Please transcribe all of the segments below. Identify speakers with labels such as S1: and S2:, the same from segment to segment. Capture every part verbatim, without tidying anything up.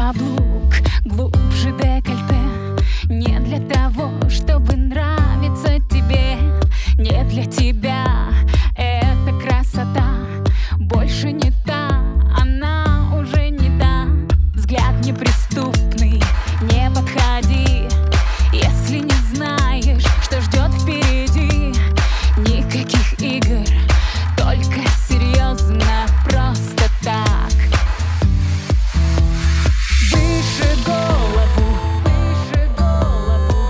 S1: каблук, глубже декольте. Не для того, чтобы нравиться тебе, не для тебя. Эта красота больше не та, она уже не та. Взгляд неприступный, не подходи, если не знаешь, что ждет впереди. Никаких игр, только серьезно, просто так. Выше голову, выше голову,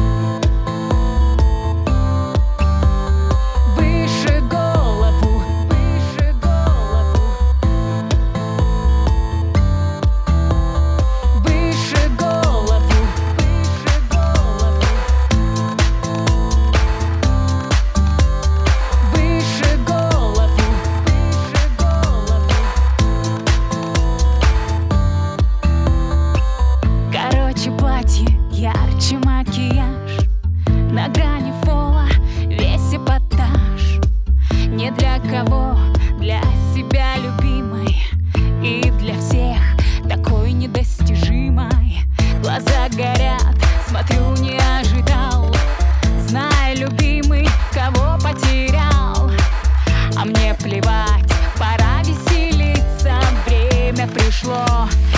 S1: выше голову, выше голову, выше голову, выше голову, выше голову, выше голову. Короче, платье, ярче макияж, на грани фола весь эпатаж. Не для кого, для себя любимой и для всех такой недостижимой. Глаза горят, смотрю, не ожидал, зная, любимый, кого потерял. А мне плевать, пора веселиться, время пришло.